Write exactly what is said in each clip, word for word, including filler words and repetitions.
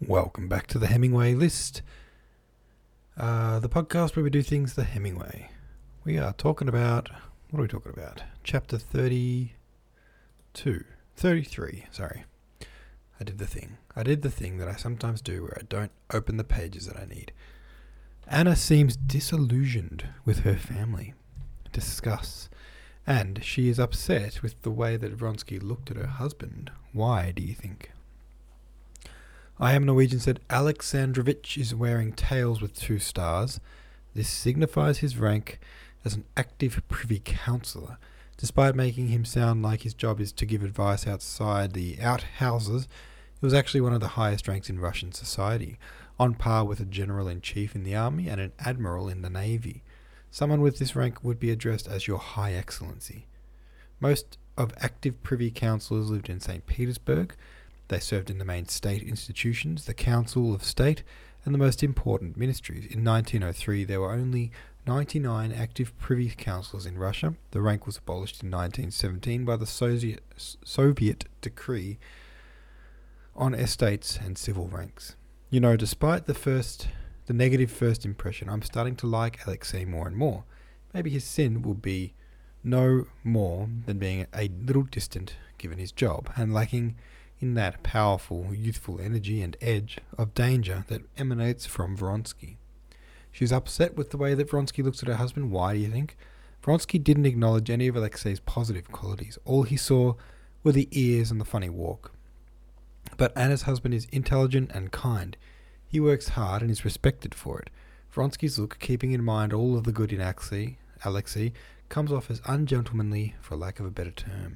Welcome back to the Hemingway List, uh, the podcast where we do things the Hemingway. We are talking about, what are we talking about? Chapter thirty-two, thirty-three, sorry. I did the thing. I did the thing that I sometimes do where I don't open the pages that I need. Anna seems disillusioned with her family. Discuss. And she is upset with the way that Vronsky looked at her husband. Why, do you think? I Am Norwegian said, Alexandrovich is wearing tails with two stars. This signifies his rank as an active privy councillor. Despite making him sound like his job is to give advice outside the outhouses, it was actually one of the highest ranks in Russian society, on par with a general-in-chief in the army and an admiral in the navy. Someone with this rank would be addressed as your High Excellency. Most of active privy councillors lived in Saint Petersburg. They served in the main state institutions, the Council of State, and the most important ministries. In nineteen oh three, there were only ninety-nine active privy councillors in Russia. The rank was abolished in nineteen seventeen by the Soviet, Soviet decree on estates and civil ranks. You know, despite the first, the negative first impression, I'm starting to like Alexei more and more. Maybe his sin will be no more than being a little distant given his job, and lacking in that powerful, youthful energy and edge of danger that emanates from Vronsky. She's upset with the way that Vronsky looks at her husband. Why, do you think? Vronsky didn't acknowledge any of Alexei's positive qualities. All he saw were the ears and the funny walk. But Anna's husband is intelligent and kind. He works hard and is respected for it. Vronsky's look, keeping in mind all of the good in Alexei, Alexei comes off as ungentlemanly, for lack of a better term.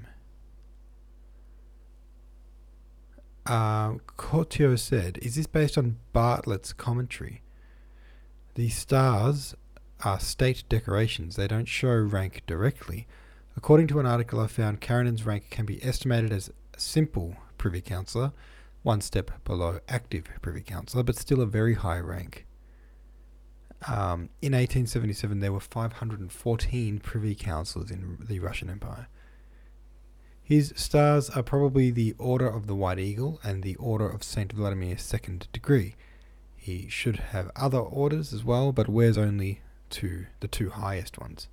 Uh, Cortio said, is this based on Bartlett's commentary? The stars are state decorations. They don't show rank directly. According to an article I found, Karenin's rank can be estimated as simple privy councillor, one step below active privy councillor, but still a very high rank. Um, in eighteen seventy-seven, there were five hundred fourteen privy councillors in the Russian Empire. His stars are probably the Order of the White Eagle and the Order of Saint Vladimir's second degree. He should have other orders as well, but wears only two, the two highest ones.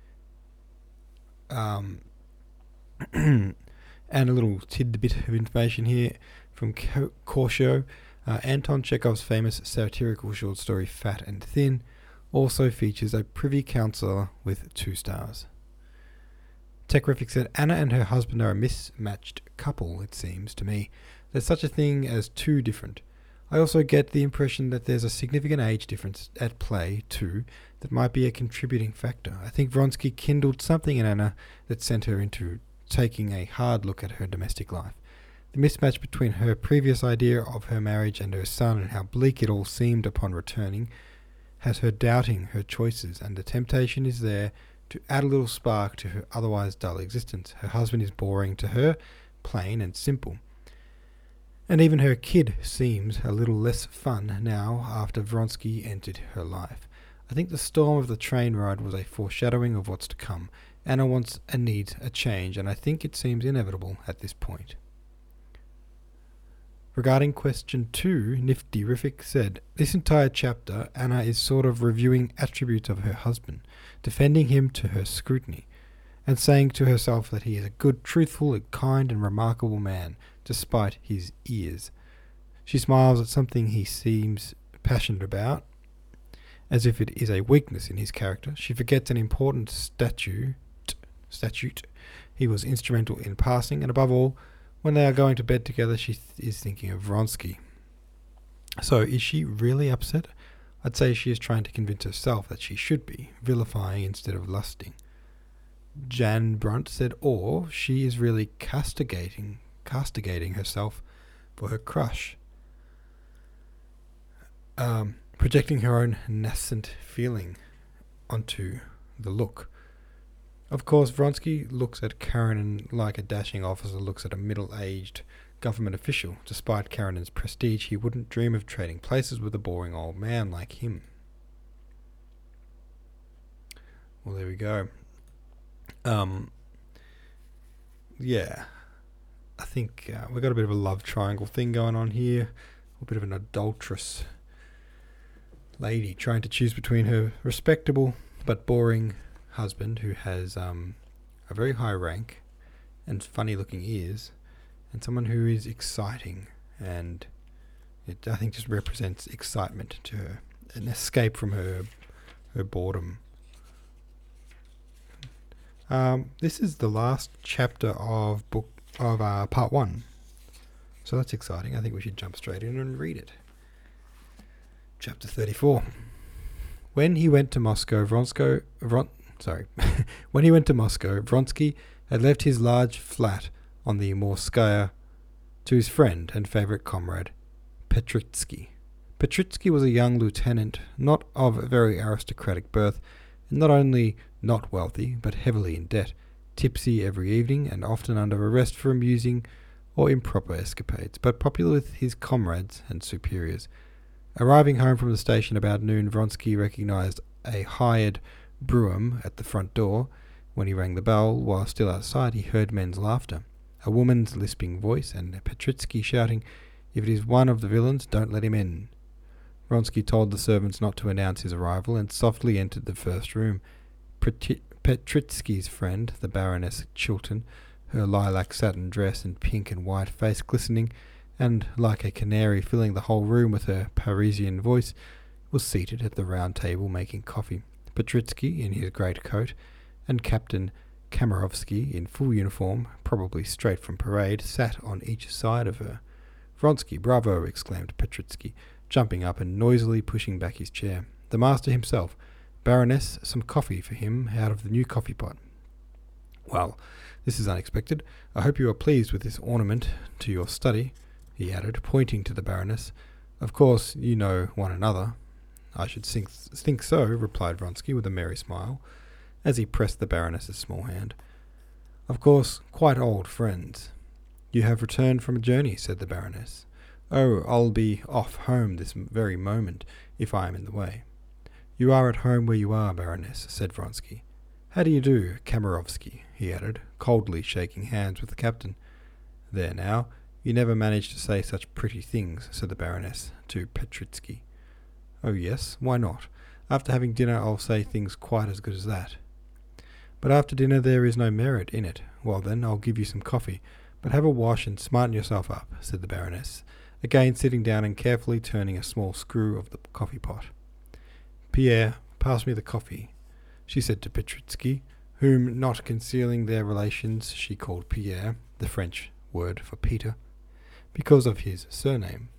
Um, and a little tidbit of information here from Cortio. Uh, Anton Chekhov's famous satirical short story Fat and Thin also features a privy councillor with two stars. Techrific said, Anna and her husband are a mismatched couple, it seems to me. There's such a thing as too different. I also get the impression that there's a significant age difference at play, too, that might be a contributing factor. I think Vronsky kindled something in Anna that sent her into taking a hard look at her domestic life. The mismatch between her previous idea of her marriage and her son and how bleak it all seemed upon returning has her doubting her choices, and the temptation is there to add a little spark to her otherwise dull existence. Her husband is boring to her, plain and simple. And even her kid seems a little less fun now after Vronsky entered her life. I think the storm of the train ride was a foreshadowing of what's to come. Anna wants and needs a change, and I think it seems inevitable at this point. Regarding question two, Nifty Riffic said, this entire chapter, Anna is sort of reviewing attributes of her husband, defending him to her scrutiny, and saying to herself that he is a good, truthful, kind and remarkable man, despite his ears. She smiles at something he seems passionate about, as if it is a weakness in his character. She forgets an important statute, statute he was instrumental in passing, and above all, when they are going to bed together, she th- is thinking of Vronsky. So, is she really upset? I'd say she is trying to convince herself that she should be, vilifying instead of lusting. Jan Brunt said, or she is really castigating, castigating herself for her crush, um, projecting her own nascent feeling onto the look. Of course, Vronsky looks at Karenin like a dashing officer looks at a middle-aged government official. Despite Karenin's prestige, he wouldn't dream of trading places with a boring old man like him. Well, there we go. Um, yeah, I think uh, we've got a bit of a love triangle thing going on here. a bit of an adulterous lady trying to choose between her respectable but boring husband, who has um, a very high rank and funny-looking ears, and someone who is exciting, and it I think just represents excitement to her, an escape from her her boredom. Um, this is the last chapter of book of uh, part one, so that's exciting. I think we should jump straight in and read it. Chapter thirty-four. When he went to Moscow, Vronsko, Vron, sorry, when he went to Moscow, Vronsky had left his large flat on the Morskaya to his friend and favourite comrade, Petritsky. Petritsky was a young lieutenant, not of very aristocratic birth, and not only not wealthy, but heavily in debt, tipsy every evening, and often under arrest for amusing or improper escapades, but popular with his comrades and superiors. Arriving home from the station about noon, Vronsky recognized a hired brougham at the front door. When he rang the bell, while still outside, he heard men's laughter, a woman's lisping voice, and Petritsky shouting, "If it is one of the villains, don't let him in." Vronsky told the servants not to announce his arrival, and softly entered the first room. Pet- Petritsky's friend, the Baroness Chilton, her lilac satin dress and pink and white face glistening, and like a canary filling the whole room with her Parisian voice, was seated at the round table making coffee. Petritsky, in his great coat, and Captain Kamerovsky, in full uniform, probably straight from parade, sat on each side of her. "Vronsky, bravo!" exclaimed Petritsky, jumping up and noisily pushing back his chair. "The master himself. Baroness, some coffee for him out of the new coffee pot." "Well, this is unexpected. I hope you are pleased with this ornament to your study," he added, pointing to the Baroness. "Of course, you know one another." "I should think, think so," replied Vronsky with a merry smile, as he pressed the Baroness's small hand. "Of course, quite old friends." "You have returned from a journey," said the Baroness. "Oh, I'll be off home this very moment, if I am in the way." "You are at home where you are, Baroness," said Vronsky. "How do you do, Kamerovsky?" he added, coldly shaking hands with the captain. "There now, you never managed to say such pretty things," said the Baroness to Petritsky. "Oh yes, why not? After having dinner I'll say things quite as good as that." "But after dinner there is no merit in it. Well then, I'll give you some coffee, but have a wash and smarten yourself up," said the Baroness, again sitting down and carefully turning a small screw of the coffee pot. "Pierre, pass me the coffee," she said to Petritsky, whom, not concealing their relations, she called Pierre, the French word for Peter, because of his surname.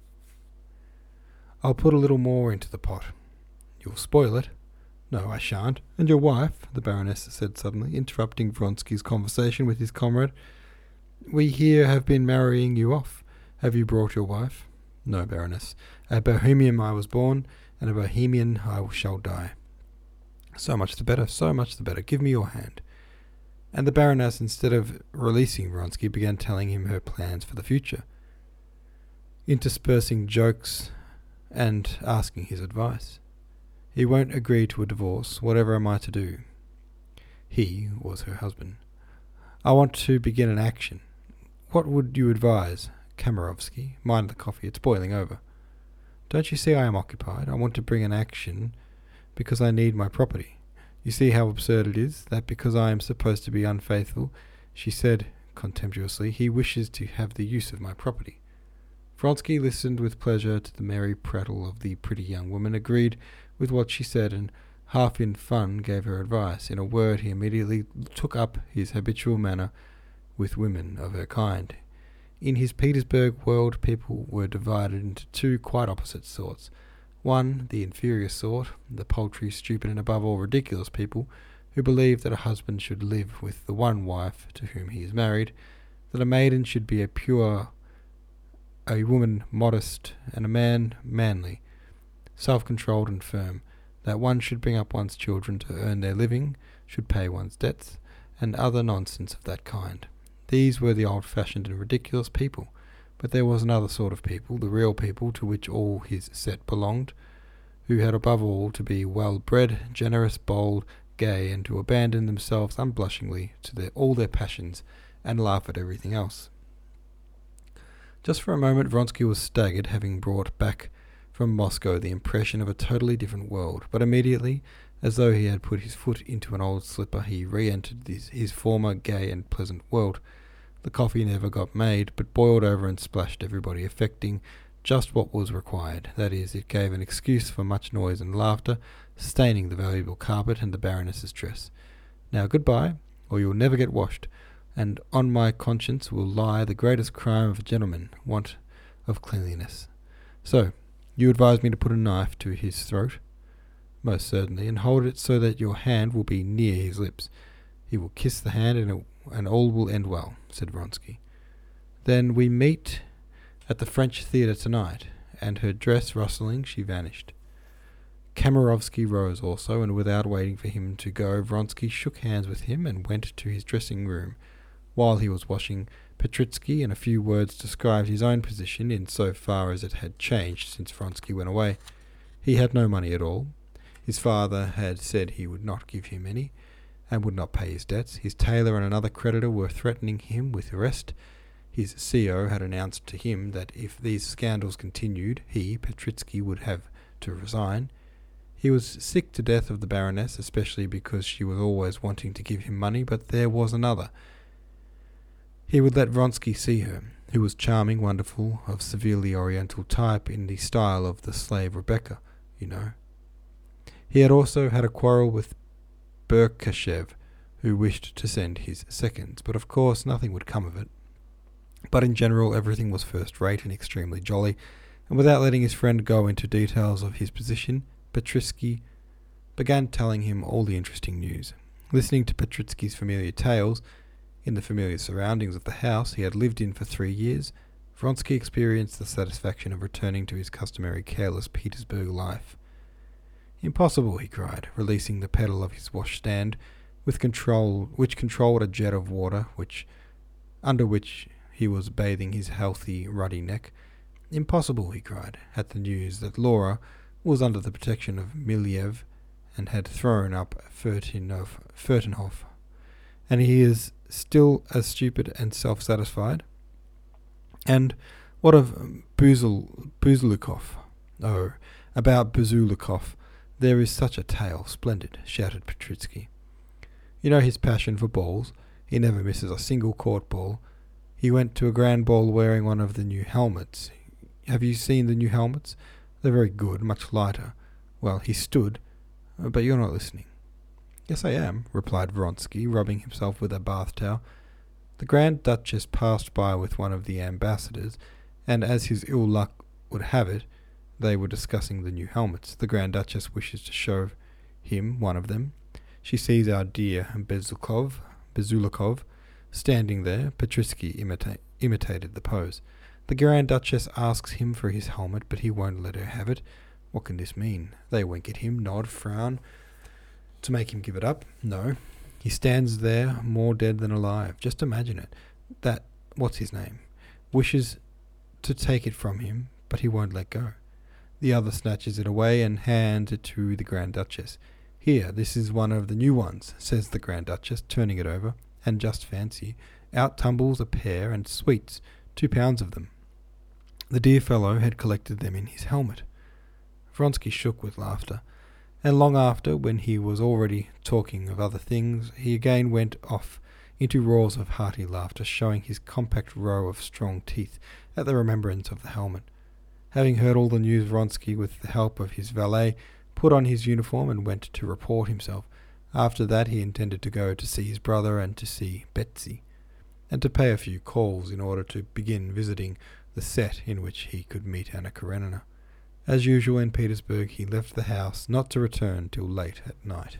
"I'll put a little more into the pot." "You'll spoil it." "No, I shan't. And your wife?" the Baroness said suddenly, interrupting Vronsky's conversation with his comrade. "We here have been marrying you off. Have you brought your wife?" "No, Baroness. A Bohemian I was born, and a Bohemian I shall die." "So much the better, so much the better. Give me your hand." And the Baroness, instead of releasing Vronsky, began telling him her plans for the future, interspersing jokes and asking his advice. "He won't agree to a divorce. Whatever am I to do?" He was her husband. "I want to begin an action. What would you advise, Kamerovsky? Mind the coffee, it's boiling over." "Don't you see I am occupied? I want to bring an action because I need my property. You see how absurd it is, that because I am supposed to be unfaithful," she said contemptuously, "he wishes to have the use of my property." Vronsky listened with pleasure to the merry prattle of the pretty young woman, agreed with what she said, and half in fun gave her advice. In a word, he immediately took up his habitual manner with women of her kind. In his Petersburg world, people were divided into two quite opposite sorts. One, the inferior sort, the paltry, stupid, and above all ridiculous people, who believe that a husband should live with the one wife to whom he is married, that a maiden should be a pure, a woman modest, and a man manly, self-controlled and firm, that one should bring up one's children to earn their living, should pay one's debts, and other nonsense of that kind. These were the old-fashioned and ridiculous people. But there was another sort of people, the real people to which all his set belonged, who had above all to be well-bred, generous, bold, gay, and to abandon themselves unblushingly to their, all their passions, and laugh at everything else. Just for a moment, Vronsky was staggered, having brought back from Moscow the impression of a totally different world. But immediately, as though he had put his foot into an old slipper, he re-entered his, his former gay and pleasant world. The coffee never got made, but boiled over and splashed everybody, effecting just what was required. That is, it gave an excuse for much noise and laughter, staining the valuable carpet and the Baroness's dress. Now goodbye, or you will never get washed, and on my conscience will lie the greatest crime of a gentleman, want of cleanliness. So, you advise me to put a knife to his throat? Most certainly, and hold it so that your hand will be near his lips. He will kiss the hand, and, it, and all will end well, said Vronsky. Then we meet at the French Theatre tonight, and her dress rustling, she vanished. Kamerovsky rose also, and without waiting for him to go, Vronsky shook hands with him and went to his dressing room. While he was washing, Petritsky in a few words described his own position in so far as it had changed since Vronsky went away. He had no money at all. His father had said he would not give him any, and would not pay his debts. His tailor and another creditor were threatening him with arrest. His C O had announced to him that if these scandals continued, he, Petritsky, would have to resign. He was sick to death of the Baroness, especially because she was always wanting to give him money, but there was another. He would let Vronsky see her, who was charming, wonderful, of severely oriental type, in the style of the slave Rebecca, you know. He had also had a quarrel with Berkashev, who wished to send his seconds, but of course nothing would come of it. But in general everything was first-rate and extremely jolly, and without letting his friend go into details of his position, Petritsky began telling him all the interesting news. Listening to Petritsky's familiar tales, in the familiar surroundings of the house he had lived in for three years, Vronsky experienced the satisfaction of returning to his customary careless Petersburg life. Impossible, he cried, releasing the pedal of his washstand, with control, which controlled a jet of water, which, under which he was bathing his healthy, ruddy neck. Impossible, he cried, at the news that Laura was under the protection of Miliev, and had thrown up Furtinov, Furtenhof, and he is still as stupid and self-satisfied. And what of Buzul, Buzulukov? Oh, about Buzulukov, there is such a tale, splendid, shouted Petritsky. You know his passion for balls. He never misses a single court ball. He went to a grand ball wearing one of the new helmets. Have you seen the new helmets? They're very good, much lighter. Well, he stood, but you're not listening. Yes, I am, replied Vronsky, rubbing himself with a bath towel. The Grand Duchess passed by with one of the ambassadors, and as his ill luck would have it, they were discussing the new helmets. The Grand Duchess wishes to show him one of them. She sees our dear Bezukov, Bezulakov standing there. Petritsky imita- imitated the pose. The Grand Duchess asks him for his helmet, but he won't let her have it. What can this mean? They wink at him, nod, frown, to make him give it up? No. He stands there, more dead than alive. Just imagine it. That, what's his name, wishes to take it from him, but he won't let go. The other snatches it away and hands it to the Grand Duchess. Here, this is one of the new ones, says the Grand Duchess, turning it over, and just fancy, out tumbles a pair and sweets, two pounds of them. The dear fellow had collected them in his helmet. Vronsky shook with laughter, and long after, when he was already talking of other things, he again went off into roars of hearty laughter, showing his compact row of strong teeth at the remembrance of the helmet. Having heard all the news, Vronsky, with the help of his valet, put on his uniform and went to report himself. After that he intended to go to see his brother and to see Betsy, and to pay a few calls in order to begin visiting the set in which he could meet Anna Karenina. As usual in Petersburg, he left the house, not to return till late at night.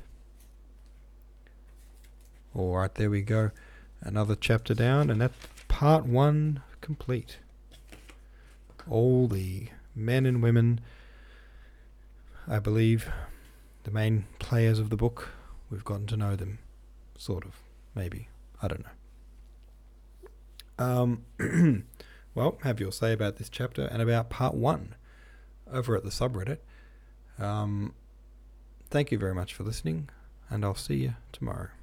All right, there we go. Another chapter down, and that's part one complete. All the men and women, I believe, the main players of the book, we've gotten to know them, sort of, maybe. I don't know. Um, well, have your say about this chapter and about part one over at the subreddit. Um, thank you very much for listening, and I'll see you tomorrow.